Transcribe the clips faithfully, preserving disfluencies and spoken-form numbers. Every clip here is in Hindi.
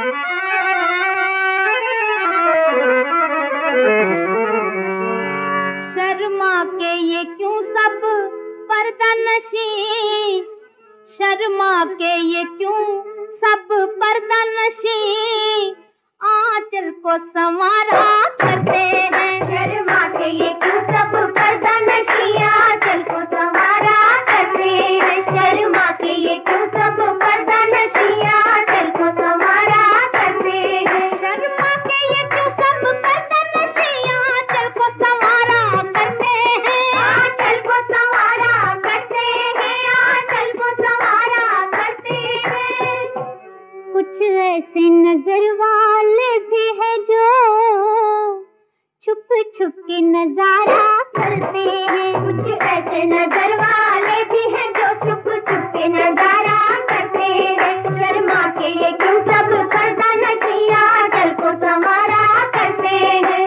शर्मा के ये क्यों सब पर्दानशी, शर्मा के ये क्यों सब पर्दानशी, आंचल को संवारा करते हैं। शर्मा के ये क्यों सब पर्दानशी, आंचल को संवारा करते हैं। शर्मा के ये क्यों सब पर्दानशी, आंचल को संवारा करते हैं। शर्मा के ये क्यों सब पर्दानशी, आंचल को संवारा करते हैं। आंचल को संवारा करते हैं, आंचल को संवारा करते हैं। कुछ ऐसे नजर वाले भी है जो छुप छुप के नजारा करते हैं। कुछ ऐसे नजर वाले भी हैं जो छुप छुप के नजारा करते हैं। शर्मा के ये क्यों सब पर्दानशी, आंचल को संवारा करते हैं।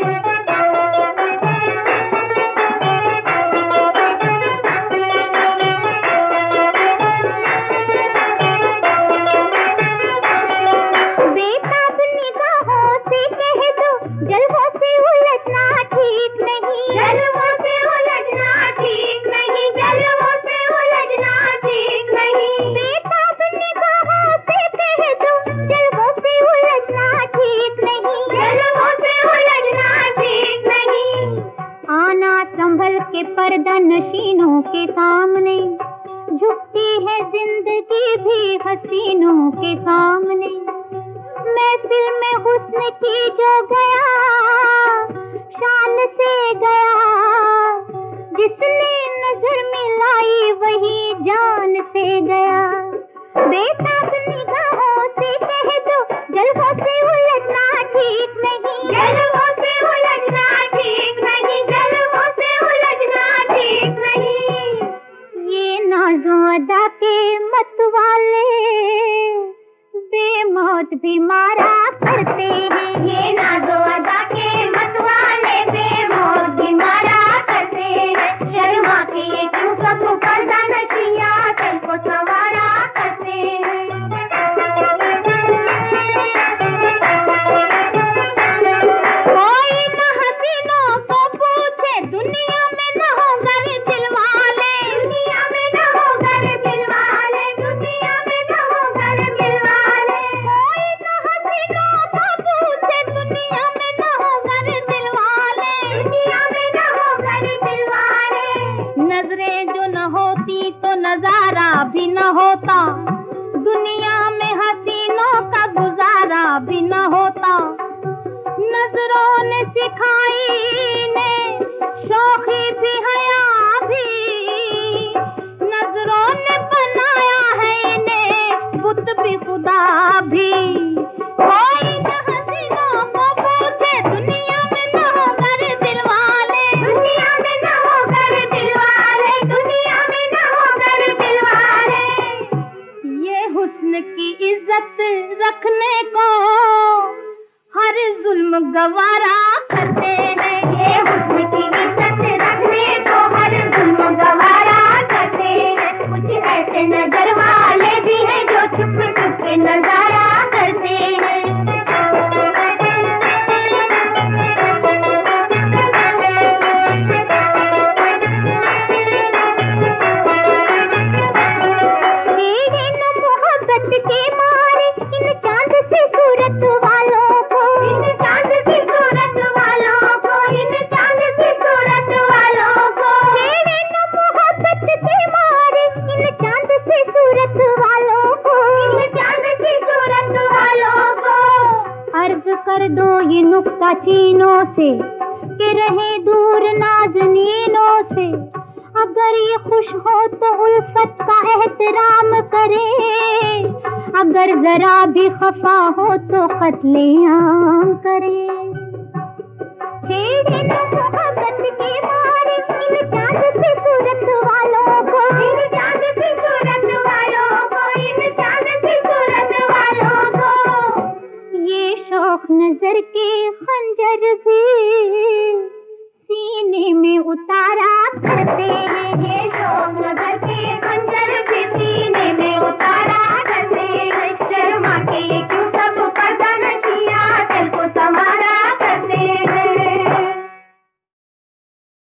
बेताब निगाहों से कह दो, जलवों से उलझना ठीक नहीं। जलवों से उलझना ठीक नहीं, जलवों से उलझना ठीक नहीं। बेताब निगाहों से कह दो, जलवों से उलझना ठीक नहीं। जलवों से उलझना ठीक नहीं। आना संभल के पर्दा नशीनों के सामने, झुकती है जिंदगी भी हसीनों के सामने। महफिल में हुस्न की जो गया, शान से गया। जिसने नजर मिलाई वही जान से गया। बेताब निगाहों से कह दो, जलवों से उलझना ठीक नहीं। जलवों से उलझना ठीक नहीं, जलवों से उलझना ठीक नहीं। ये नाज़ो अदा के मत वाले बेमौत भी मारा करते हैं। ये नाज़ो अदा के मत वाले बेमौत भी मारा करते हैं। शर्मा के ये क्यों सब पर्दानशी, आंचल को संवारा करते हैं। कोई न हसीनों को पूछे, दुनिया में न हो गर दिल वाले। दुनिया में न हो गर दिल वाले, दुनिया में न हो गर दिल वाले। कोई न हसीनों को पूछे, दुनिया में न हो गर दिल वाले। दुनिया में न हो गर दिल वाले। नजरें जो न होती तो नजारा भी न होता। दुनिया में हसीनों का गुजारा भी न होता। नजरों ने सिखाई ने शौखी भी हया भी। नजरों ने बनाया है इन्हें बुत भी खुदा भी। कोई न हसीनों को पूछे, दुनिया में न हो गर दिल वाले। दुनिया में न हो गर दिल वाले, दुनिया में न हो गर दिल वाले। ये हुस्न की इज्जत रखने को हर जुल्म गवारा करते हैं। ये हुस्न की इज्जत रखने को हर जुल्म गवारा करते हैं। कुछ ऐसे नजर वाले भी हैं जो छुप छुप के नजारा करते हैं। छेड़े न मोहब्बत के मारे इन चांद सी सूरत वालों को। इन चांद की सूरत वालों को, इन चांद की सूरत वालों को। छेड़े न मोहब्बत के मारे इन चांद सी सूरत वालों को। इन चांद की सूरत वालों को। अर्ज कर दो ये नुक्ता चीनों से कि रहे दूर नाज़नीनों से। अगर ये खुश हो तो उल्फत का एहतराम करे। अगर जरा भी खफा हो तो कत्लेआम करे। छेड़े न मोहब्बत के मारे इन चांद सी सूरत वालों को। इन चांद की सूरत वालों को, इन चांद की सूरत वालों को। ये शौक नजर के खंजर भी सीने में उतारा करते हैं। ये शौक नजर